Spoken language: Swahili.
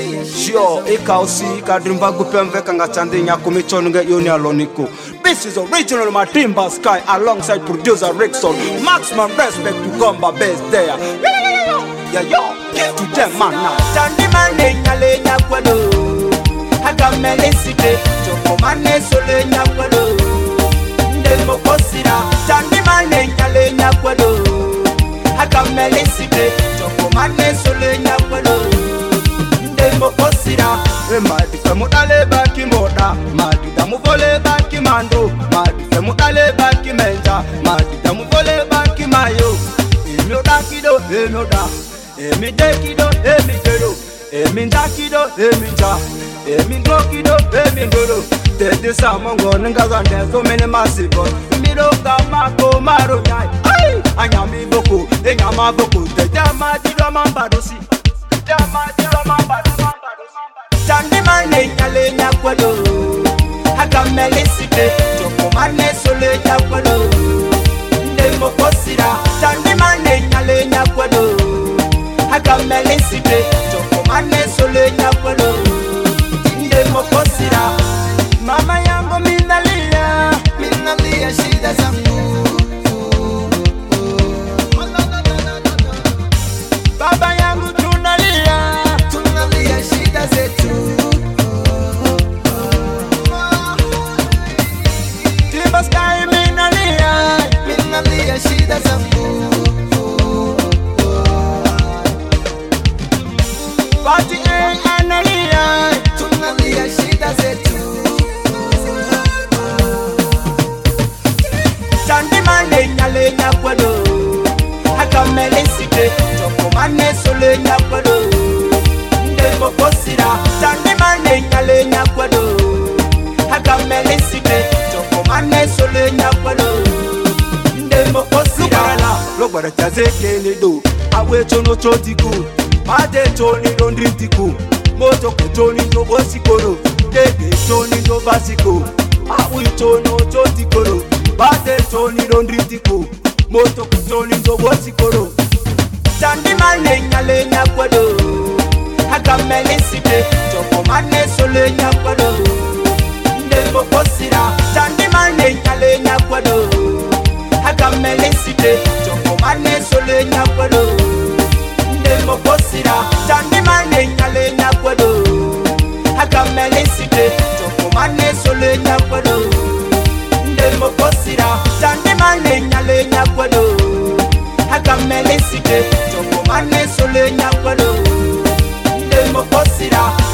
Sure, ikausi kadrimba gupemve kanga chandi nyako michonge yoni aloniko. This is original Matimba Sky alongside producer Rickson. Maximum respect to Gomba Best there. Yeah, yo, get to them man now. Chandi mane nyale nyakwado, hakamele sike, choko mane sole nyakwado. Ndemo kosira, chandi mane nyale nyakwado, hakamele sike, choko mane sole nyakwado. Ndemo kosira, madi femu dale baki moda, madi damu vole baki mando, madi femu dale baki menja, madi damu vole baki mayo. Emi oda kido, emi oda. Emi dekido, emi dedo. Emi ndakido, emi ja. Emi glokido, emi dodo. Tete samongo ngazande so many massive. Miro kamako maro nyai. Ay, anyami boko, enyama boko. Tete amadido mambadosi. Tete amadido mambadosi. Chandi mane nyale nyakwado, hakamele sike, choko mane sole nyakwado. Ndemo kosira, chandi mane nyale nyakwado, hakamele sike, choko mane sole nyakwado. Ndemo kosira, mama yangu minalia shida zangu. Baba yangu tunalia shida zetu. Timba Sky minalia shida zangu. Party analia, tunalia shida zetu. Chandi mane nyale nyakwado, hakamele sike, choko mane sole nyakwado. Ndemo kosira, chandi mane nyale nyakwado, hakamele sike, choko mane sole nyakwado. Ndemo kosira, logbara chazeke nido, awe chono chotiku. Made choni don dritiku, moto choni do bosikoro, dege choni do basiko, awi chono chotikoro. Made choni don dritiku, moto choni do bosikoro. chandi mane nyale nyakwado, hakamele sike, choko mane sole nyakwado. Ndemo kosira, chandi mane nyale nyakwado, hakamele sike, choko mane sole nyakwado. Ndemo kosira, chandi mane nyale nyakwado, hakamele sike, choko mane sole nyakwado. Ndemo kosira, chandi mane nyale nyakwado, hakamele sike, choko mane sole nyakwado. Ndemo kosira.